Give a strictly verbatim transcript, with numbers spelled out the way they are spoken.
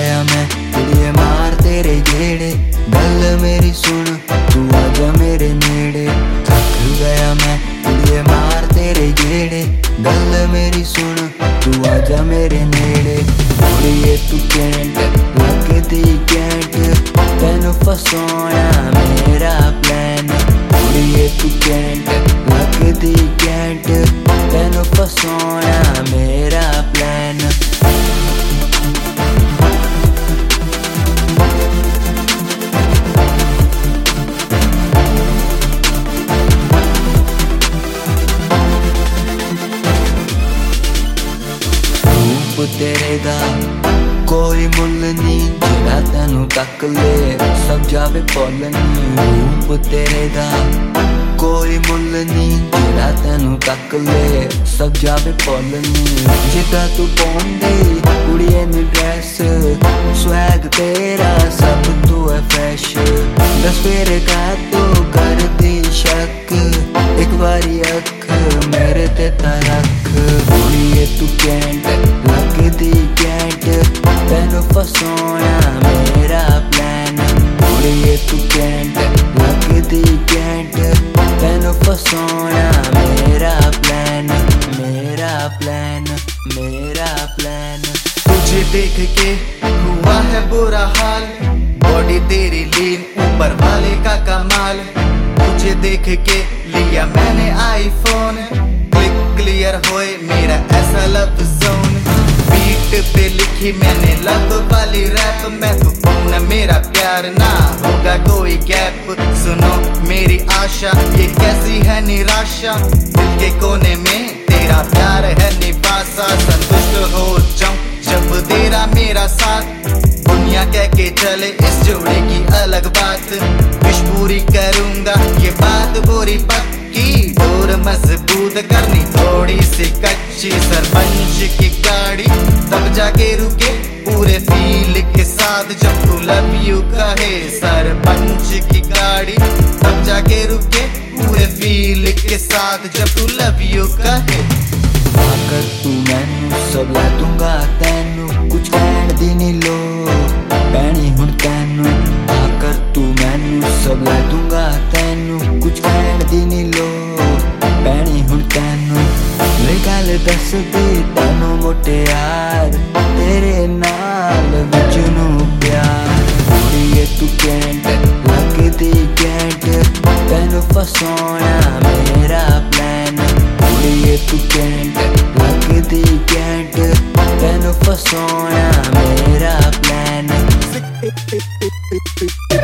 गया मैं कुड़िए मार तेरे गेड़े, गल मेरी सुन तू आजा मेरे नेड़े। थक गया मैं कुड़िए मार तेरे गेड़े, गल मेरी सुन तू आजा मेरे नेड़े। कुड़िए तू कैंट लगदी कैंट, तैनू फसाना मेरा प्लान। कुड़िए तू कैंट लगदी कैंट, तैनू फसाना मेरा प्लान। तेरे दा कोई मुल नहीं, जेड़ा तैनू तक ले सब जावे भुल नहीं। रूप तेरे दा कोई मुल नहीं, जेड़ा तैनू तक ले सब जावे भुल नहीं। जिदा तू पाउंदी कुड़िए नी ड्रेस, स्वैग तेरा सब तू है फ्रेश। दस फेरे का तू कर दी शक, एक बारी अख मेरे ते तरख। कुड़िए तू कैंट लगदी कैंट, तैनू फसाना मेरा प्लान। कुड़िए तू कैंट लगदी कैंट, तैनू फसाना मेरा प्लान। मेरा प्लान मेरा प्लान। तुझे देख के हुआ है बुरा हाल, बॉडी तेरी लीन ऊपर वाले का कमाल। तुझे देख के लिया मैंने आईफोन, क्लिक क्लियर होए मेरा ऐसा लव जोन। बीट पे लिखी मैंने लव वाली रैप, मैं तो न मेरा प्यार ना होगा कोई गैप। सुनो मेरी आशा ये कैसी है निराशा, दिल के कोने में तेरा प्यार है निवासा। संतुष्ट हो जाऊं जब तेरा मेरा साथ, दुनिया कह के चले इस जोड़े की अलग बात। विश पूरी करूंगा ये बात बुरी पक्की, डोर मजबूत करनी थोड़ी सी कच्ची। सरपंच की गाड़ी तब जाके रुके पूरे फील के साथ, जब तू लव यू कहे। सरपंच की गाड़ी तब जाके रुके पूरे फील के साथ, जब तू लव यू कहे। आकर तू मैनू सब लै दूंगा तैनू, कुछ कहण दी नी लोड़ पैनी हुण तैनू। आकर तू मैनू सब लै दूंगा तैनू, कुछ कहण दी नी लोड़ पैनी हुण तैनू। ले गल दस दी तैनू मुटियार, तेरे नाल विचनू प्यार। कुड़िए तू कैंट लगदी कैंट, तैनू फसाना मेरा प्लान। कुड़िए तू कैंट लगदी कैंट, तैनू फसाना मेरा प्लान।